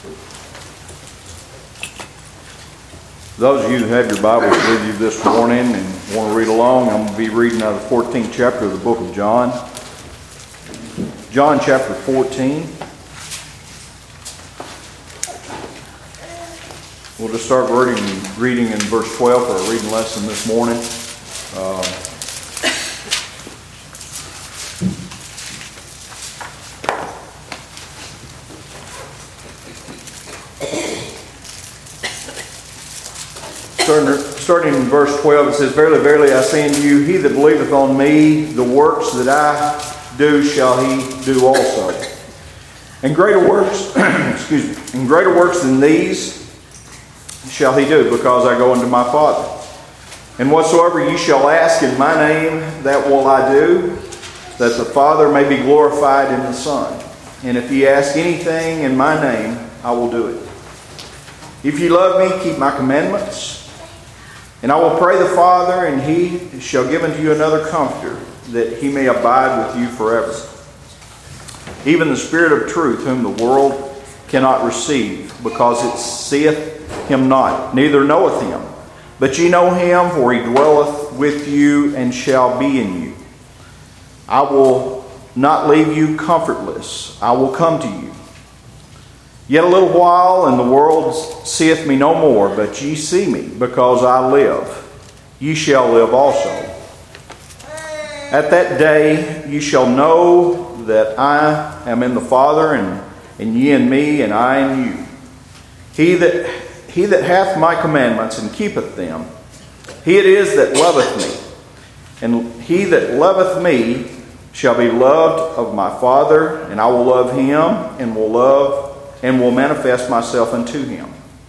Those of you who have your Bibles with you this morning and want to read along, I'm going to be reading out of the 14th chapter of the book of John. John chapter 14. We'll just start reading in verse 12 for our reading lesson this morning. Starting in verse 12, it says, "Verily, verily, I say unto you, he that believeth on me, the works that I do shall he do also. And greater works, and greater works than these shall he do, because I go unto my Father. And whatsoever ye shall ask in my name, that will I do, that the Father may be glorified in the Son. And if ye ask anything in my name, I will do it. If ye love me, keep my commandments. And I will pray the Father, and he shall give unto you another Comforter, that he may abide with you forever. Even the Spirit of truth, whom the world cannot receive, because it seeth him not, neither knoweth him. But ye know him, for he dwelleth with you, and shall be in you. I will not leave you comfortless. I will come to you. Yet a little while, and the world seeth me no more, but ye see me, because I live. Ye shall live also. At that day ye shall know that I am in the Father, and ye in me, and I in you. He that hath my commandments and keepeth them, he it is that loveth me. And he that loveth me shall be loved of my Father, and I will love him, and will manifest myself unto him.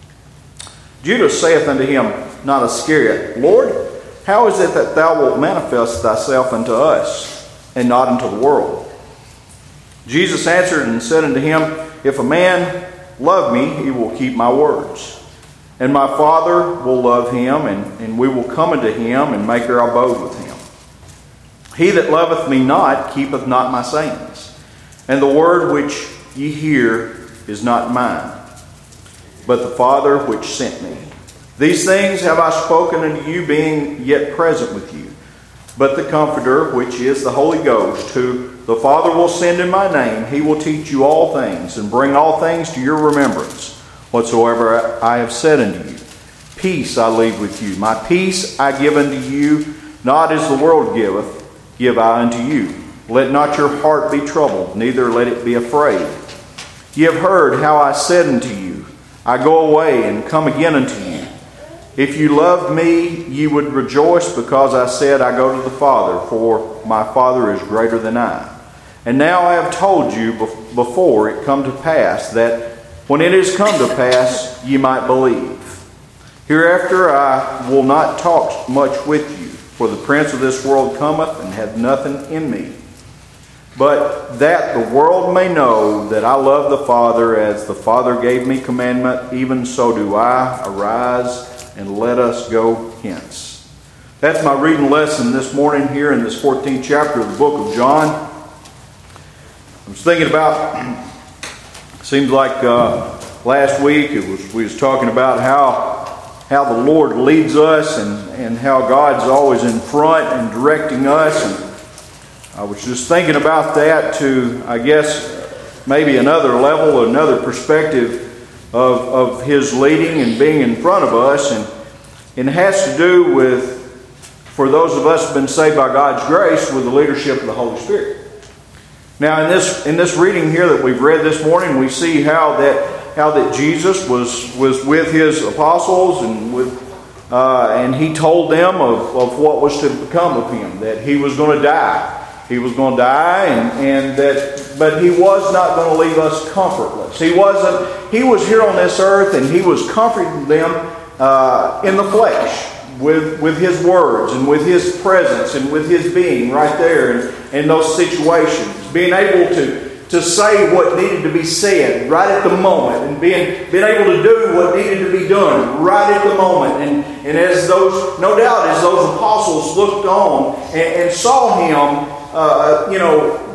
Judas saith unto him, not Iscariot, Lord, how is it that thou wilt manifest thyself unto us, and not unto the world? Jesus answered and said unto him, If a man love me, he will keep my words. And my Father will love him, and we will come unto him, and make our abode with him. He that loveth me not, keepeth not my sayings. And the word which ye hear is not mine, but the Father which sent me. These things have I spoken unto you, being yet present with you. But the Comforter, which is the Holy Ghost, who the Father will send in my name, he will teach you all things, and bring all things to your remembrance, whatsoever I have said unto you. Peace I leave with you. My peace I give unto you, not as the world giveth, give I unto you. Let not your heart be troubled, neither let it be afraid. Ye have heard how I said unto you, I go away and come again unto you. If you loved me, ye would rejoice, because I said, I go to the Father, for my Father is greater than I. And now I have told you before it come to pass, that when it is come to pass, ye might believe. Hereafter I will not talk much with you, for the prince of this world cometh, and hath nothing in me. But that the world may know that I love the Father, as the Father gave me commandment, even so do I. Arise, and let us go hence." That's my reading lesson this morning here in this 14th chapter of the book of John. I was thinking about, seems like last week we was talking about how the Lord leads us, and how God's always in front and directing us. And I was just thinking about that to, I guess, maybe another level, another perspective of His leading and being in front of us. And it has to do with, for those of us who have been saved by God's grace, with the leadership of the Holy Spirit. Now, in this reading here that we've read this morning, we see how that Jesus was with His apostles, and He told them of what was to become of Him, that He was going to die. He was going to die, but He was not going to leave us comfortless. He was here on this earth, and He was comforting them in the flesh with His words and with His presence and with His being right there in those situations. Being able to say what needed to be said right at the moment, and being able to do what needed to be done right at the moment. And as those, no doubt, as those apostles looked on and saw Him,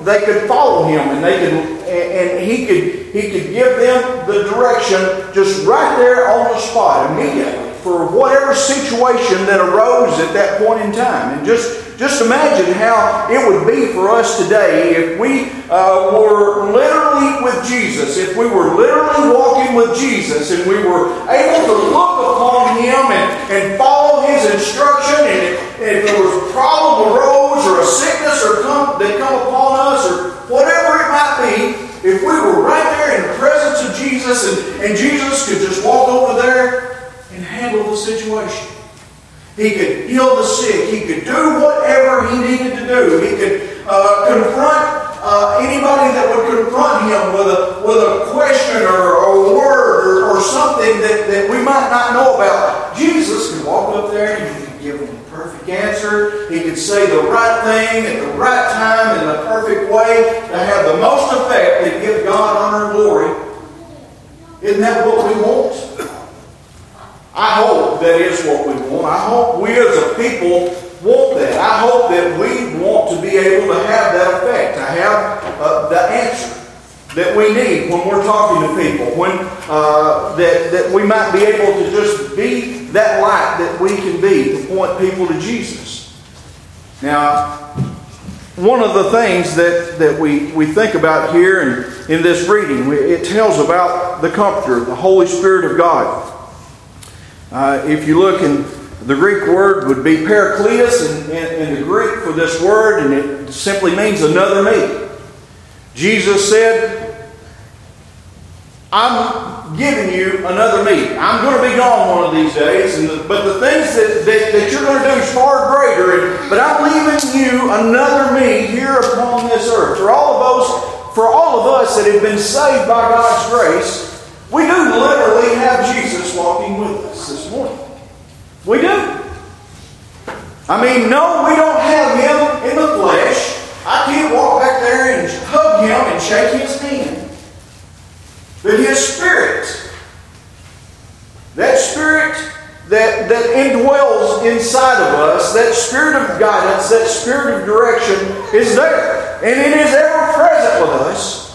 they could follow him, and he could give them the direction just right there on the spot immediately for whatever situation that arose at that point in time. And just imagine how it would be for us today if we were literally with Jesus, if we were literally walking with Jesus, and we were able to look upon him and follow his instruction, and if there was a problem arose or a sickness that come upon us or whatever it might be, if we were right there in the presence of Jesus and Jesus could just walk over there and handle the situation. He could heal the sick. He could do whatever he needed to do. He could confront anybody that would confront him with a question or a word or something that we might not know about. Jesus could walk up there and he could give them the perfect answer. He could say the right thing at the right time in the perfect way to have the most effect that give God honor and glory. Isn't that what we want? I hope that is what we want. I hope we as a people want that. I hope that we want to be able to have that effect, to have the answer that we need when we're talking to people, when that we might be able to just be that light that we can be to point people to Jesus. Now, one of the things that we think about here in this reading, it tells about the Comforter, the Holy Spirit of God. If you look in the Greek word would be parakletos in the Greek for this word, and it simply means another me. Jesus said, I'm giving you another me. I'm going to be gone one of these days, but the things that you're going to do is far greater, but I'm leaving you another me here upon this earth. For all of us that have been saved by God's grace, we do literally have Jesus walking with us this morning. We do. I mean, no, we don't have him in the flesh. I can't walk back there and hug him and shake his hand. But his Spirit, that Spirit that indwells inside of us, that Spirit of guidance, that Spirit of direction is there. And it is ever present with us.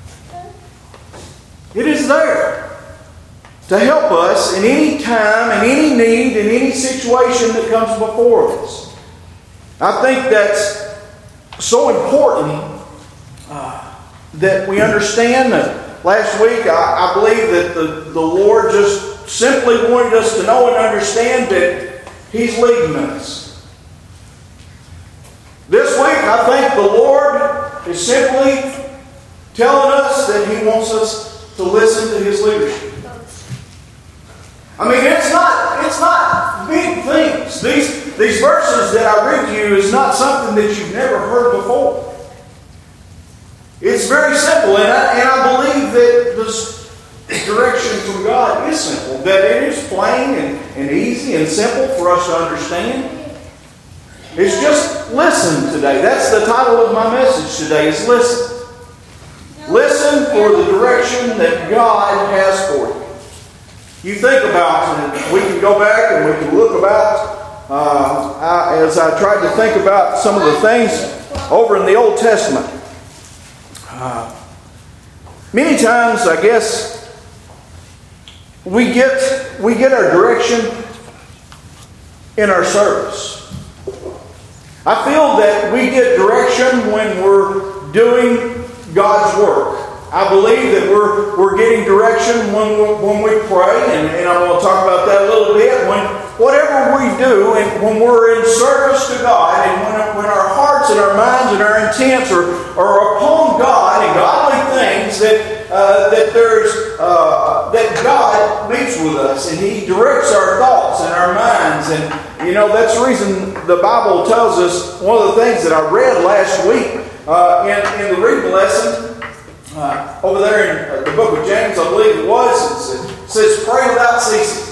It is there to help us in any time, in any need, in any situation that comes before us. I think that's so important that we understand that last week I believe that the Lord just simply wanted us to know and understand that He's leading us. This week I think the Lord is simply telling us that He wants us to listen to His leadership. I mean, it's not big things. These verses that I read to you is not something that you've never heard before. It's very simple, and I believe that this direction from God is simple, that it is plain and easy and simple for us to understand. It's just listen today. That's the title of my message today, is listen. Listen for the direction that God has for you. You think about, and we can go back and we can look about, as I tried to think about some of the things over in the Old Testament. Many times, I guess, we get our direction in our service. I feel that we get direction when we're doing God's work. I believe that we're getting direction when we pray, and I'm going to talk about that a little bit. Whatever we do, and when we're in service to God, and when our hearts and our minds and our intents are upon God and godly things, that God meets with us and He directs our thoughts and our minds. And that's the reason the Bible tells us. One of the things that I read last week in the reading lesson. Over there in the book of James, I believe it was, it says, pray without ceasing.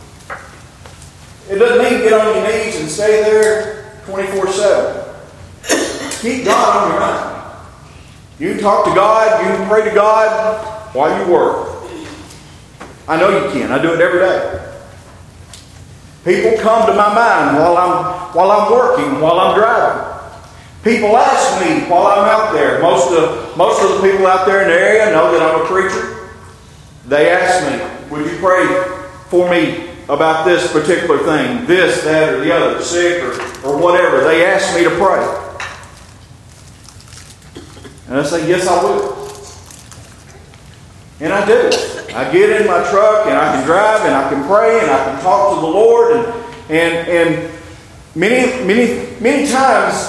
It doesn't mean get on your knees and stay there 24/7. Keep God on your mind. You can talk to God, you can pray to God while you work. I know you can. I do it every day. People come to my mind while I'm working, while I'm driving. People ask me while I'm out there. Most of the people out there in the area know that I'm a preacher. They ask me, would you pray for me about this particular thing, this, that, or the other, sick or whatever. They ask me to pray. And I say, yes, I will. And I do. I get in my truck and I can drive and I can pray and I can talk to the Lord. And many times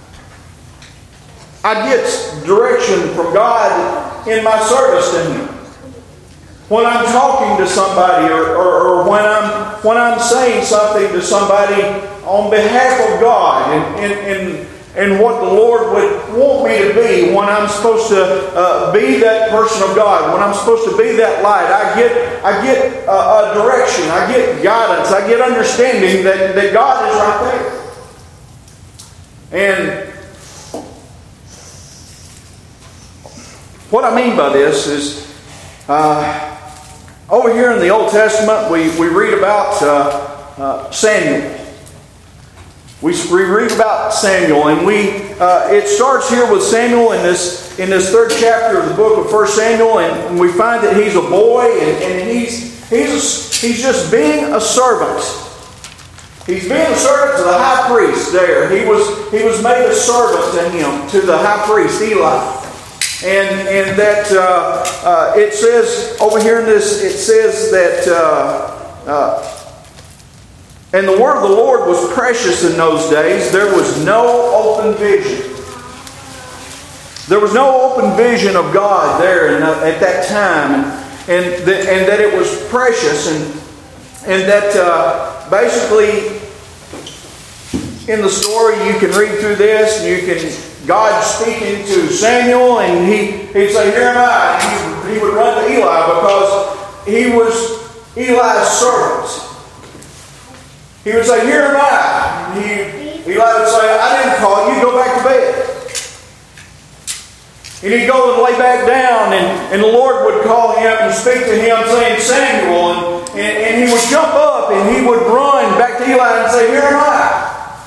I get direction from God in my service to Him. When I'm talking to somebody or when I'm saying something to somebody on behalf of God and what the Lord would want me to be, when I'm supposed to be that person of God, when I'm supposed to be that light, I get a direction, I get guidance, I get understanding that God is right there. And what I mean by this is, over here in the Old Testament, we read about Samuel. We read about Samuel, and it starts here with Samuel in this third chapter of the book of 1 Samuel, and we find that he's a boy, and he's just being a servant. He's being a servant to the high priest there. He was made a servant to him, to the high priest Eli. And that it says over here in this, it says that and the word of the Lord was precious in those days. There was no open vision. There was no open vision of God there at that time, and that it was precious, and that basically in the story you can read through this, and you can. God speaking to Samuel, and he'd say, "Here am I." And he would run to Eli because he was Eli's servant. He would say, "Here am I." And Eli would say, "I didn't call you. Go back to bed." And he'd go and lay back down, and the Lord would call him and speak to him, saying, "Samuel." And he would jump up and he would run back to Eli and say, "Here am I."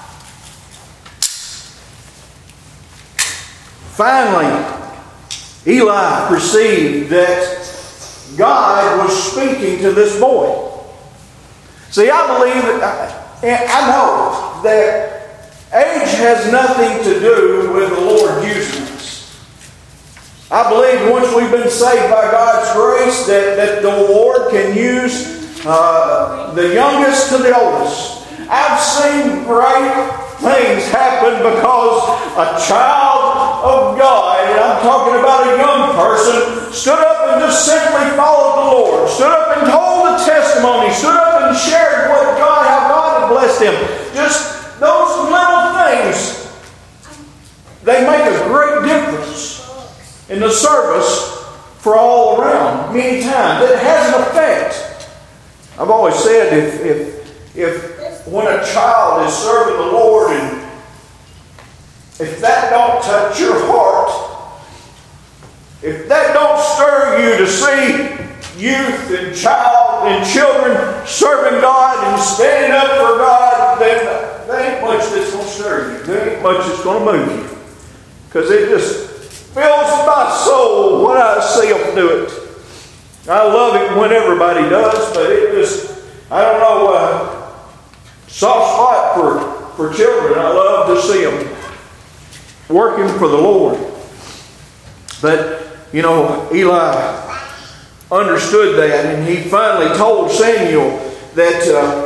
Finally, Eli perceived that God was speaking to this boy. See, I believe, I know that age has nothing to do with the Lord using us. I believe once we've been saved by God's grace that the Lord can use the youngest to the oldest. I've seen great things happen because a child of God, and I'm talking about a young person, stood up and just simply followed the Lord, stood up and told the testimony, stood up and shared how God had blessed him. Just those little things, they make a great difference in the service for all around. Many times it has an effect. I've always said if when a child is serving the Lord, and if that don't touch your heart, if that don't stir you to see youth and children serving God and standing up for God, then there ain't much that's going to stir you. There ain't much that's going to move you. Because it just fills my soul when I see them do it. I love it when everybody does, but it just, I don't know, soft spot for children. I love to see them working for the Lord. But, Eli understood that, and he finally told Samuel that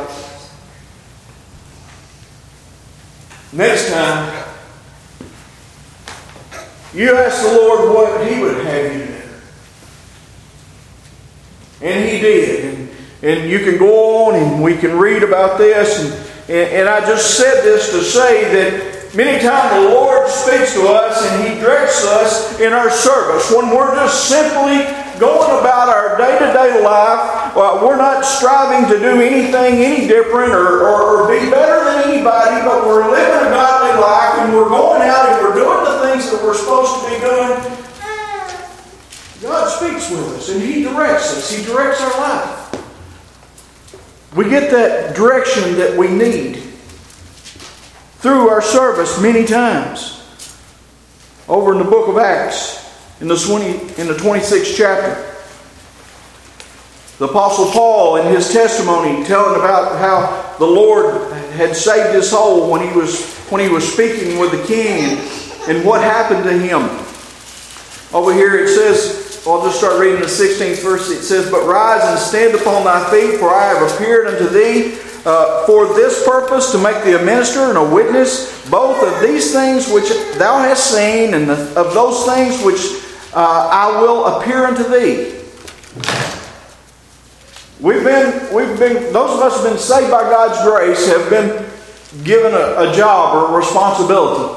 next time you ask the Lord what He would have you do. And he did. And you can go on and we can read about this. And I just said this to say that many times the Lord speaks to us and He directs us in our service. When we're just simply going about our day-to-day life, we're not striving to do anything any different or be better than anybody, but we're living a godly life and we're going out and we're doing the things that we're supposed to be doing. God speaks with us and He directs us. He directs our life. We get that direction that we need through our service many times. over in the book of Acts, in the 26th chapter. The Apostle Paul, in his testimony, telling about how the Lord had saved his soul when he was speaking with the king, and what happened to him. Over here it says, I'll just start reading the 16th verse. It says, "But rise and stand upon thy feet, for I have appeared unto thee for this purpose, to make thee a minister and a witness, both of these things which thou hast seen, and of those things which I will appear unto thee." Those of us who have been saved by God's grace have been given a job or a responsibility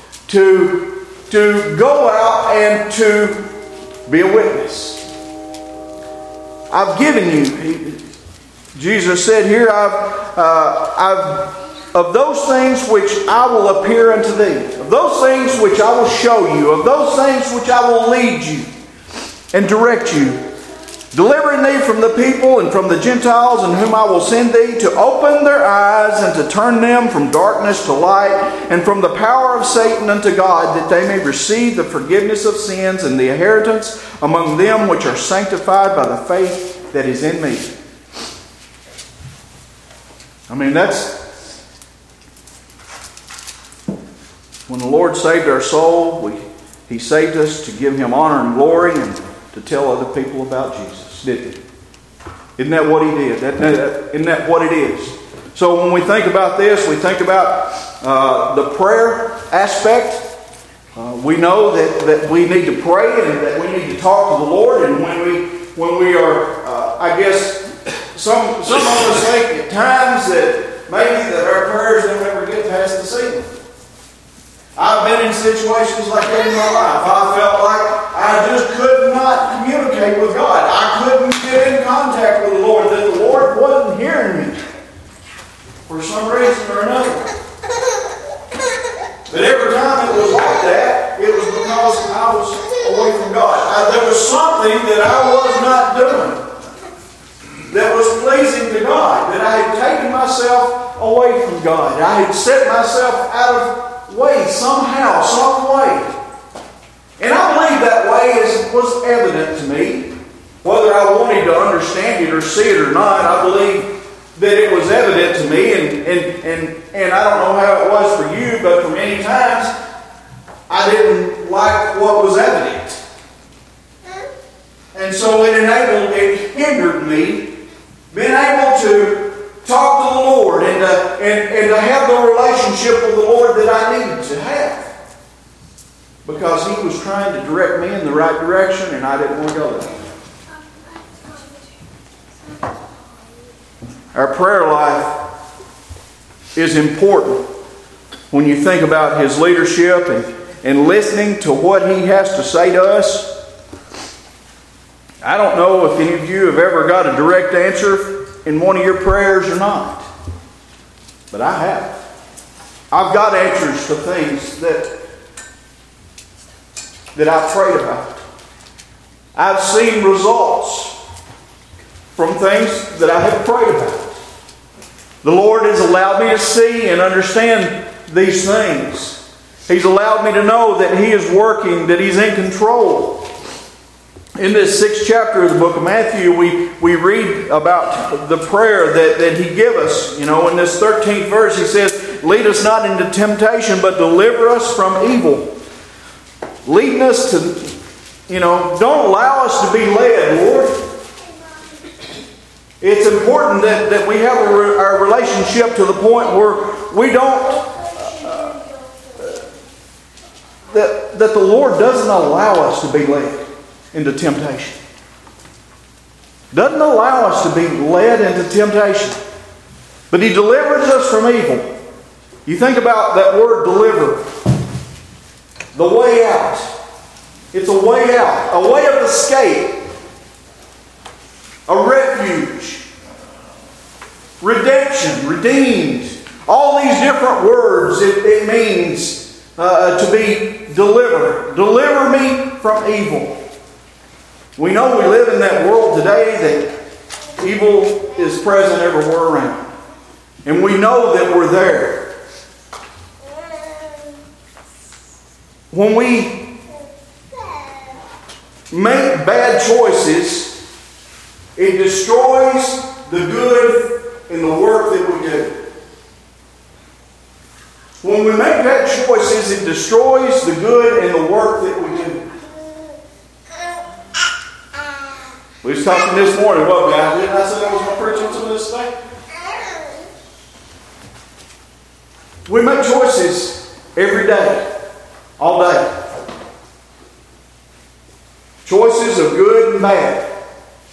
to go out and to be a witness. I've given you, Jesus said here, of those things which I will appear unto thee, of those things which I will show you, of those things which I will lead you and direct you, delivering thee from the people and from the Gentiles, in whom I will send thee, to open their eyes and to turn them from darkness to light, and from the power of Satan unto God, that they may receive the forgiveness of sins and the inheritance among them which are sanctified by the faith that is in me. I mean, that's when the Lord saved our soul. He saved us to give Him honor and glory, and to tell other people about Jesus, didn't He? Isn't that what He did? Isn't that what it is? So when we think about this, we think about the prayer aspect. We know that we need to pray and that we need to talk to the Lord. And when we are, I guess, some of us think at times that maybe that our prayers don't ever get past the ceiling. I've been in situations like that in my life. I felt like I just could not communicate with God. I couldn't get in contact with the Lord. That the Lord wasn't hearing me for some reason or another. But every time it was like that, it was because I was away from God. There was something that I was not doing that was pleasing to God. That I had taken myself away from God. I had set myself out of way somehow, some way. And I believe that way was evident to me. Whether I wanted to understand it or see it or not, I believe that it was evident to me. And I don't know how it was for you, but for many times I didn't like what was evident. And so it hindered me being able to talk to the Lord and to have the relationship with the Lord that I needed to have. Because He was trying to direct me in the right direction, and I didn't want to go there. Our prayer life is important when you think about His leadership and listening to what He has to say to us. I don't know if any of you have ever got a direct answer in one of your prayers or not. But I have. I've got answers to things that I've prayed about. I've seen results from things that I have prayed about. The Lord has allowed me to see and understand these things. He's allowed me to know that He is working, that He's in control. In this 6th chapter of the book of Matthew, we read about the prayer that He gave us. You know, in this 13th verse, He says, "Lead us not into temptation, but deliver us from evil." Leading us to, don't allow us to be led, Lord. It's important that we have our relationship to the point where we don't, that the Lord doesn't allow us to be led into temptation. Doesn't allow us to be led into temptation. But He delivers us from evil. You think about that word deliver. The way out. It's a way out. A way of escape. A refuge. Redemption. Redeemed. All these different words, it means to be delivered. Deliver me from evil. We know we live in that world today that evil is present everywhere around. And we know that we're there. When we make bad choices, it destroys the good in the work that we do. When we make bad choices, it destroys the good in the work that we do. We was talking this morning, well, guys, didn't I say I was going to preach on some of this thing? We make choices every day, all day. Choices of good and bad.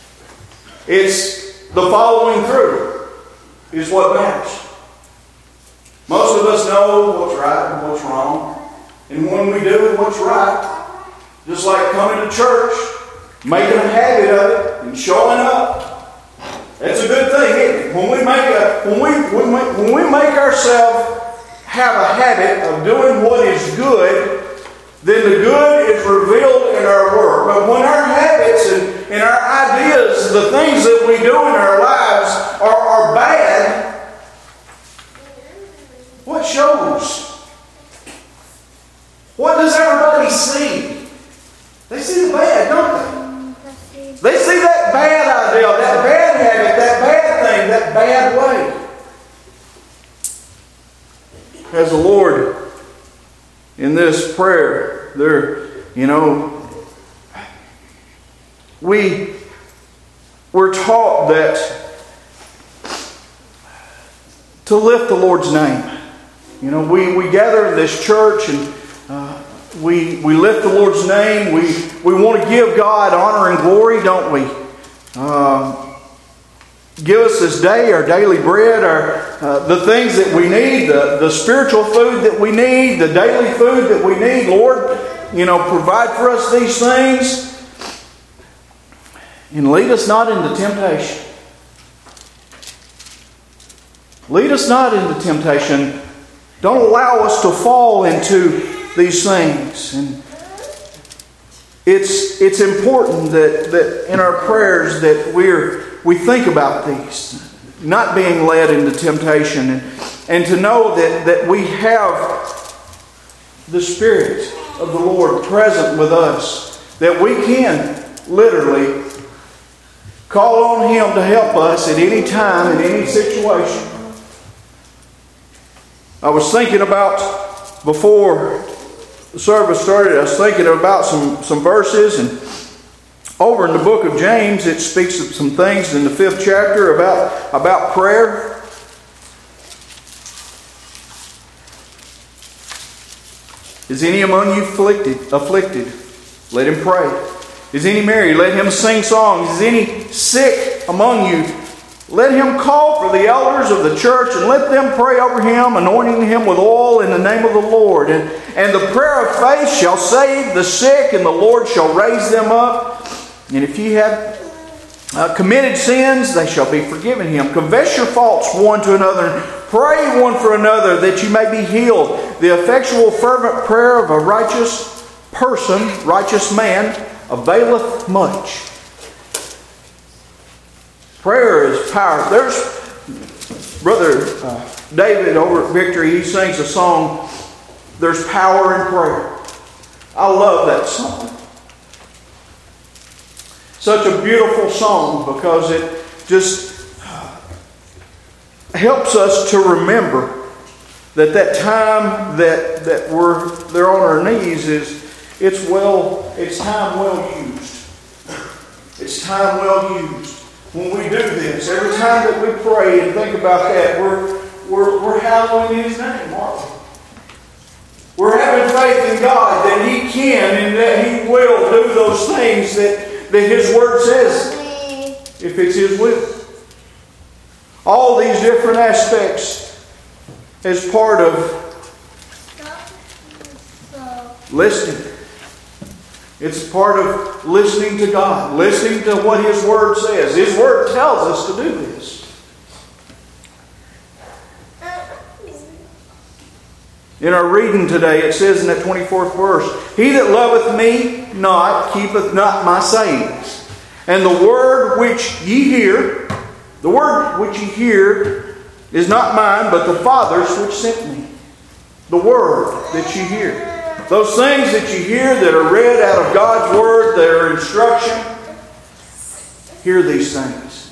It's the following through is what matters. Most of us know what's right and what's wrong. And when we do what's right, just like coming to church, making a habit of it and showing up, that's a good thing, isn't it? When we make ourselves have a habit of doing what is good, then the good is revealed in our work. But when our habits and our ideas, the things that we do in our lives are bad, what shows? What does everybody see? They see the bad, don't they? They see that bad idea, that bad habit, that bad thing, that bad way. As the Lord, in this prayer, we're taught that to lift the Lord's name. We gather in this church and we lift the Lord's name. We want to give God honor and glory, don't we? Give us this day our daily bread, the things that we need, the spiritual food that we need, the daily food that we need. Lord, provide for us these things. And lead us not into temptation. Lead us not into temptation. Don't allow us to fall into these things. And it's important that in our prayers that we think about these, not being led into temptation, and to know that we have the Spirit of the Lord present with us, that we can literally call on Him to help us at any time, in any situation. I was thinking about, before the service started, I was thinking about some verses, and over in the book of James, it speaks of some things in the 5th chapter about prayer. Is any among you afflicted? Let him pray. Is any merry? Let him sing songs. Is any sick among you? Let him call for the elders of the church and let them pray over him, anointing him with oil in the name of the Lord. And the prayer of faith shall save the sick, and the Lord shall raise them up. And if ye have committed sins, they shall be forgiven him. Confess your faults one to another, and pray one for another, that you may be healed. The effectual fervent prayer of a righteous man, availeth much. Prayer is power. There's Brother David over at Victory, he sings a song, There's Power in Prayer. I love that song. Such a beautiful song, because it just helps us to remember that time that they're on our knees it's time well used. It's time well used. When we do this, every time that we pray and think about that, we're hallowing His name, aren't we? We're having faith in God that He can and that He will do those things that His Word says, if it's His will. All these different aspects as part of listening. It's part of listening to God, listening to what His Word says. His Word tells us to do this. In our reading today, it says in that 24th verse, He that loveth me not, keepeth not my sayings. And the word which ye hear is not mine, but the Father's which sent me. The word that ye hear. those things that you hear that are read out of God's Word, that are instruction, hear these things.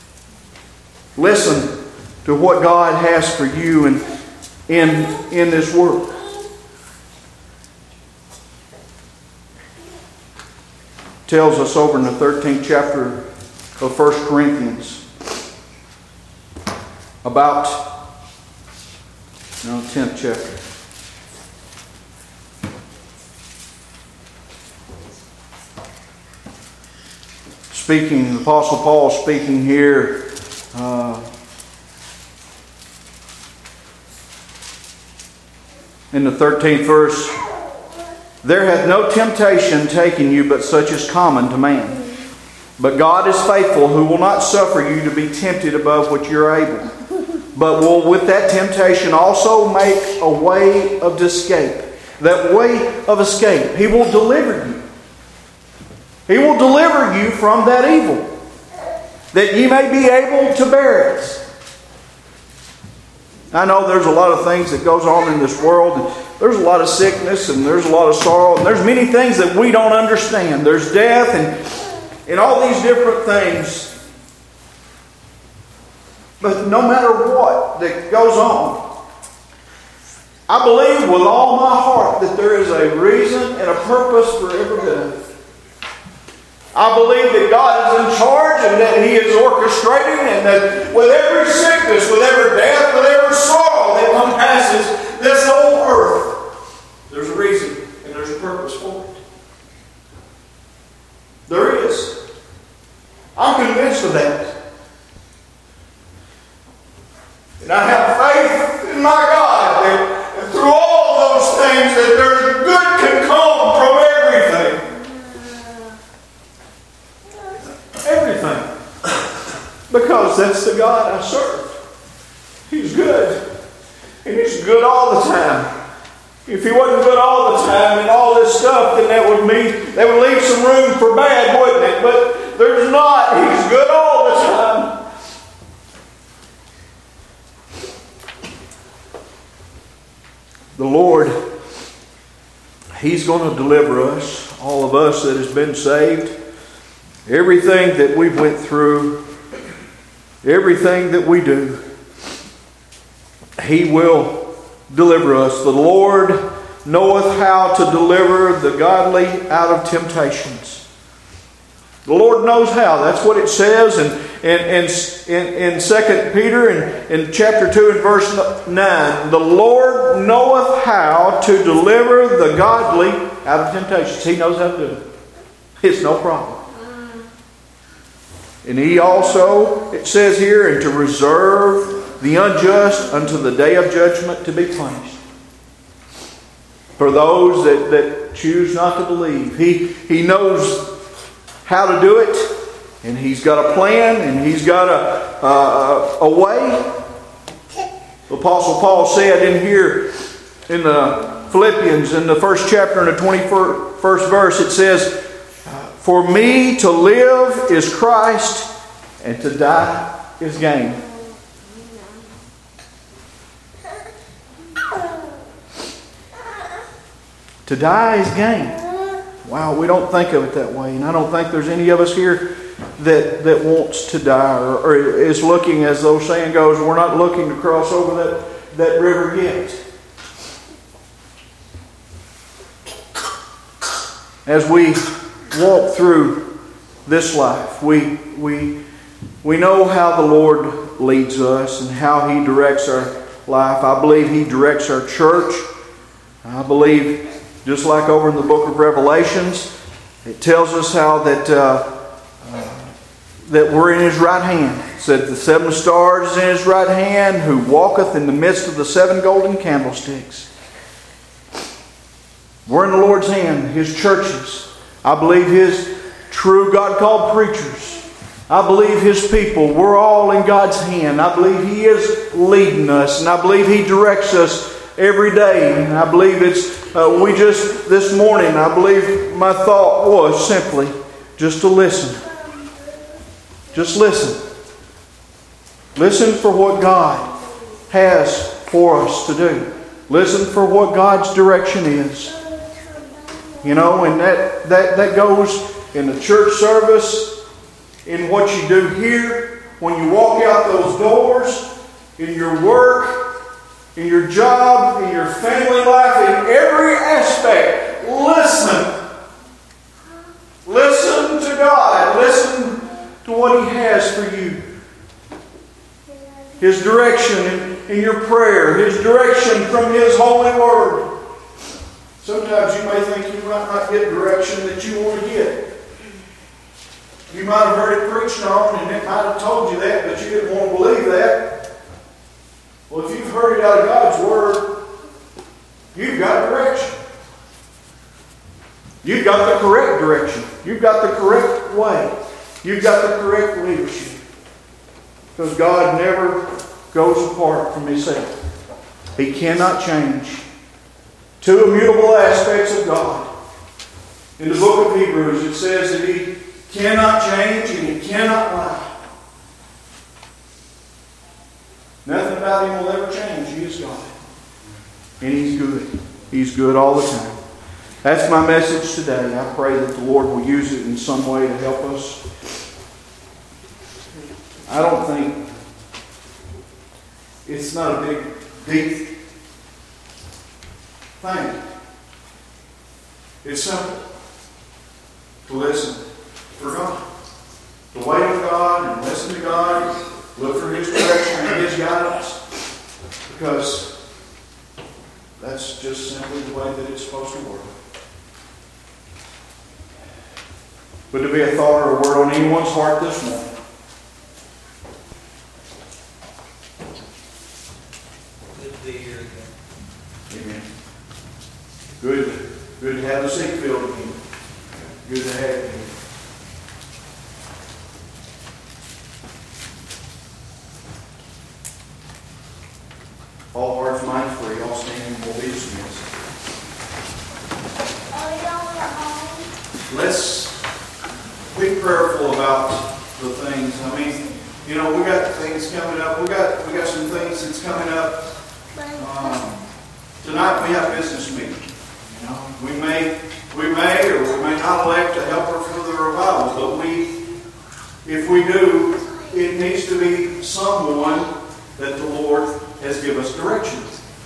Listen to what God has for you in this world. It tells us over in the 13th chapter of 1 Corinthians about 10th chapter. Speaking, the Apostle Paul speaking here in the 13th verse, there hath no temptation taken you but such as common to man. But God is faithful, who will not suffer you to be tempted above what you're able, but will with that temptation also make a way of escape. That way of escape. He will deliver you. He will deliver you from that evil, that ye may be able to bear it. I know there's a lot of things that goes on in this world. And there's a lot of sickness and there's a lot of sorrow. And there's many things that we don't understand. There's death and all these different things. But no matter what that goes on, I believe with all my heart that there is a reason and a purpose for every bit of it. I believe that God is in charge and that He is orchestrating, and that with every sickness, with every death, with every sorrow that compasses this whole earth, there's a reason and there's a purpose for it. There is. I'm convinced of that. And I have faith in my God that through all those things that there's good can come from everything. Everything. Because that's the God I serve. He's good. And He's good all the time. If He wasn't good all the time and all this stuff, then that would leave some room for bad, wouldn't it? But there's not. He's good all the time. The Lord, He's going to deliver us, all of us that has been saved. Everything that we went through, everything that we do, He will deliver us. The Lord knoweth how to deliver the godly out of temptations. The Lord knows how. That's what it says in 2 Peter in chapter 2 and verse 9. The Lord knoweth how to deliver the godly out of temptations. He knows how to do it. It's no problem. And He also, it says here, and to reserve the unjust unto the day of judgment to be punished. For those that choose not to believe. He knows how to do it. And He's got a plan. And He's got a way. The Apostle Paul said in here in the Philippians, in the first chapter and the 21st verse, it says, for me to live is Christ, and to die is gain. To die is gain. Wow, we don't think of it that way. And I don't think there's any of us here that wants to die or is looking, as the old saying goes, we're not looking to cross over that river yet. As we walk through this life, we know how the Lord leads us and how He directs our life. I believe He directs our church. I believe, just like over in the book of Revelations, it tells us how that we're in His right hand. It said the 7 stars is in His right hand, who walketh in the midst of the 7 golden candlesticks. We're in the Lord's hand, His churches. I believe His true God-called preachers. I believe His people. We're all in God's hand. I believe He is leading us. And I believe He directs us every day. And I believe this morning, I believe my thought was simply just to listen. Just listen. Listen for what God has for us to do. Listen for what God's direction is. You know, and that goes in the church service, in what you do here, when you walk out those doors, in your work, in your job, in your family life, in every aspect. Listen. Listen to God. Listen to what He has for you. His direction in your prayer. His direction from His holy word. Sometimes you may think you might not get direction that you want to get. You might have heard it preached on and it might have told you that, but you didn't want to believe that. Well, if you've heard it out of God's Word, you've got direction. You've got the correct direction. You've got the correct way. You've got the correct leadership. Because God never goes apart from Himself. He cannot change. Two immutable aspects of God. In the book of Hebrews, it says that He cannot change and He cannot lie. Nothing about Him will ever change. He is God. And He's good. He's good all the time. That's my message today. I pray that the Lord will use it in some way to help us. I don't think it's not a big, deep thing. It's simple to listen for God. To wait on God and listen to God. Look for His direction and His guidance. Because that's just simply the way that it's supposed to work. Would there be a thought or a word on anyone's heart this morning? Good to be here again. Amen. Good to have the seat filled again. Good to have you. All hearts, minds free. All standing will be dismissed. Let's be prayerful about the things. I mean, you know, we got things coming up. We got some things that's coming up. Tonight we have business meeting. You know, we may or we may not elect a helper for the revival, but if we do, it needs to be someone that the Lord has given us direction.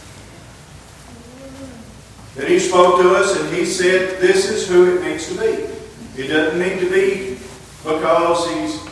That He spoke to us and He said, this is who it needs to be. It doesn't need to be because He's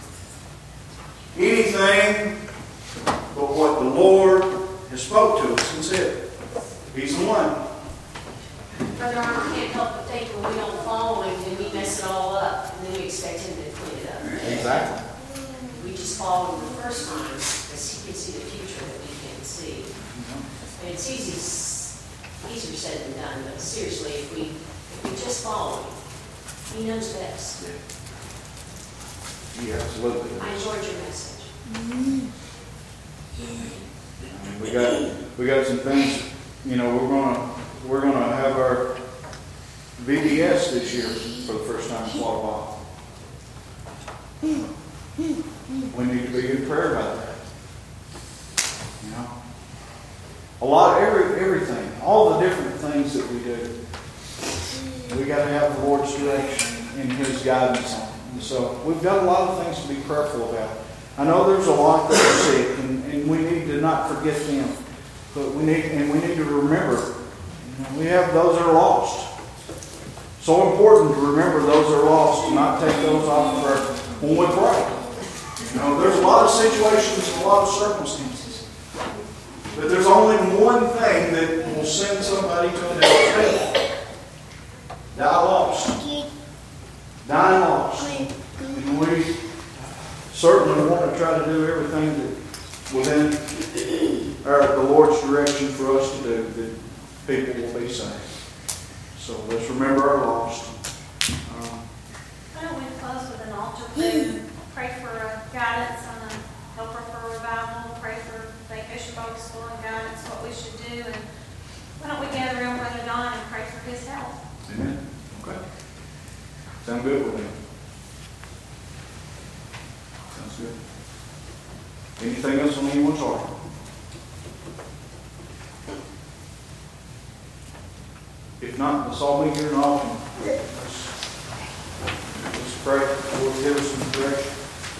anything but what the Lord has spoke to us and said. He's the one. Brother Arnold can't help but think when we don't follow Him, then we mess it all up, and then we expect Him to clean it up. Exactly. We just follow Him the first time because He can see the future that we can't see. And it's easier said than done, but seriously, if we just follow Him, He knows best. Yeah, absolutely. I enjoyed your message. I mean, we got some things. You know, we're gonna have our VBS this year for the first time in quite a while. We need to be in prayer about that. You know, a lot, everything, all the different things that we do. We got to have the Lord's direction and His guidance on it. And so we've got a lot of things to be prayerful about. I know there's a lot that are sick, and we need to not forget them. But we need to remember, you know, we have those that are lost. So important to remember those that are lost and not take those off of our when we pray. You know, there's a lot of situations and a lot of circumstances. But there's only one thing that will send somebody to an hell. Die lost. Dying lost. And we certainly want to try to do everything that within the Lord's direction for us to do, that people will be saved. So let's remember our lost. Why don't we close with an altar prayer? Pray for guidance on a helper for revival. Pray for Vacation Bible School and guidance, what we should do. And why don't we gather around Brother Don and pray for his help? Amen. Okay. Sound good with me? Sounds good. Anything else on anyone's heart? If not, let's all meet here in the offering. Let's pray. Lord, give us some direction.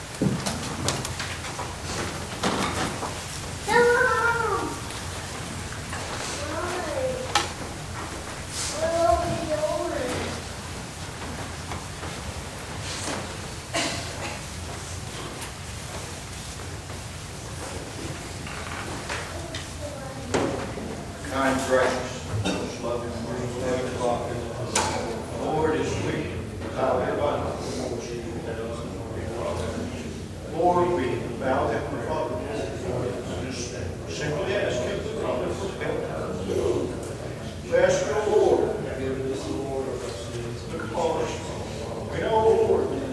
Kind, gracious, most loving, merciful Father, Lord, as we bow our Lord, we bow that Father, just simply ask Him to come and help. We ask your Lord, because we know, Lord, that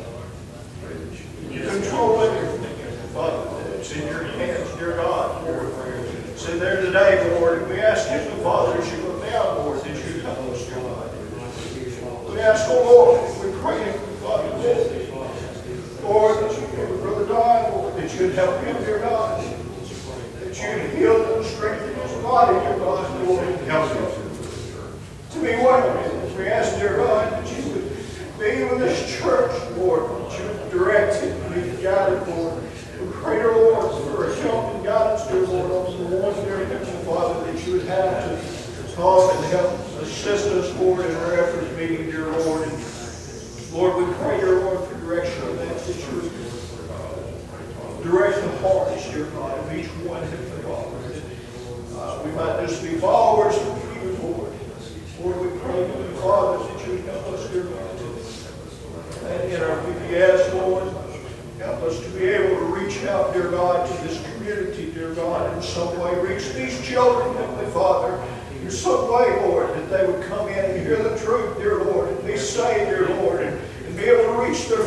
you control everything, Father, that it's in your hands, dear God, Lord. It's in there today, Lord, and we ask you, Father, as you look down, Lord, that you help us, dear God. We ask, oh Lord, we pray, Father, Lord, that you give Brother Don, Lord, that you'd help him, dear God, that you'd heal and strengthen his body, dear God, Lord, and help him to be well. We ask, dear God, that you would be with this church, Lord, that you would direct it and be guided, Lord. We pray, dear Lord, for help and guidance, dear Lord, on the ones, dear Heavenly Father, that you would have to come and help assist us, Lord, in our efforts meeting, dear Lord. And Lord, we pray, dear Lord, for direction on that, that you would direct the hearts, dear God, of each one, Heavenly Father. We might just be followers of you, Lord. Lord, we pray, Heavenly Father, that you would help us, dear God, and in our VBS, Lord. Help us to be able to reach out, dear God, to this community, dear God, in some way. Reach these children, Heavenly Father, in some way, Lord, that they would come in and hear the truth, dear Lord, and be saved, dear Lord, and be able to reach their